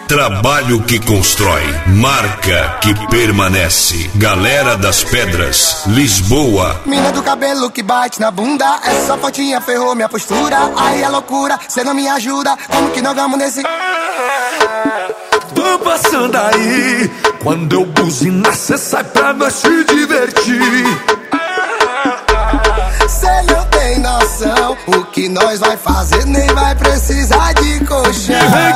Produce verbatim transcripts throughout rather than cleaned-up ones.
Trabalho que constrói, marca que permanece. Galera das Pedras, Lisboa. Mina do cabelo que bate na bunda, essa fotinha ferrou minha postura. Aí é loucura, cê não me ajuda, como que nós vamos nesse... Tô passando aí, quando eu buzinar cê sai pra nós se divertir. Cê não tem noção, o que nós vai fazer nem vai precisar de colchão.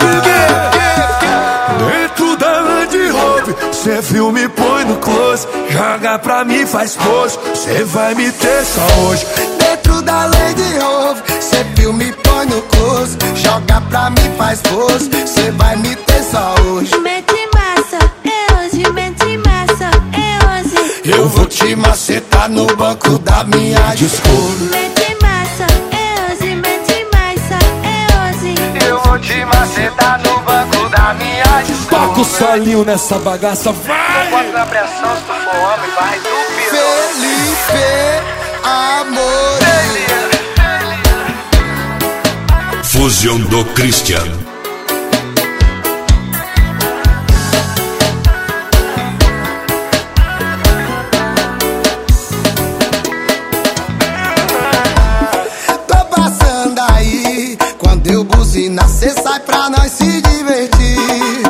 Dentro da Land Rover, cê filme põe no close, joga pra mim faz pose, cê vai me ter só hoje. Dentro da Land Rover, cê filme põe no close, joga pra mim faz pose, cê vai me ter só hoje. Mete massa, é hoje, mete massa, é hoje. Eu vou te macetar no banco da minha Discovery. Mete massa, é hoje, mete massa, é hoje. Eu vou te macetar no banco da minha Discovery. Toca o solinho nessa bagaça, vai! Bota na pressão, se tu for homem, vai do Felipe, amor. Fusion do Christian. Tô passando aí, quando eu buzinar cê sai pra nós se divertir.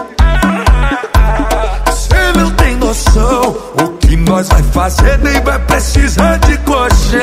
Cê não tem noção, o que nós vai fazer nem vai precisar de colchão.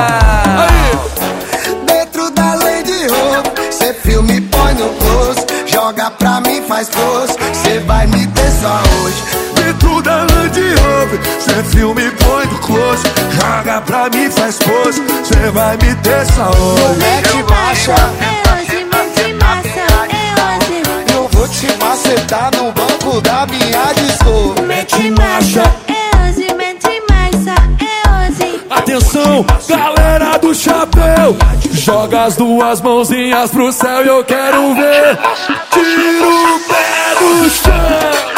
Dentro da Land Rover, cê filme põe no close, joga pra mim faz pose, cê vai me ter só hoje. Dentro da Land Rover, cê filme põe no close, joga pra mim faz pose, cê vai me ter só hoje. Mete baixa, É hoje, mete massa, é hoje. eu vou te macetar no banco da minha Discovery. Mete marcha, é hoje, mete massa, é hoje. Atenção, galera do chapéu, joga as duas mãozinhas pro céu e eu quero ver. Tira o pé do chão.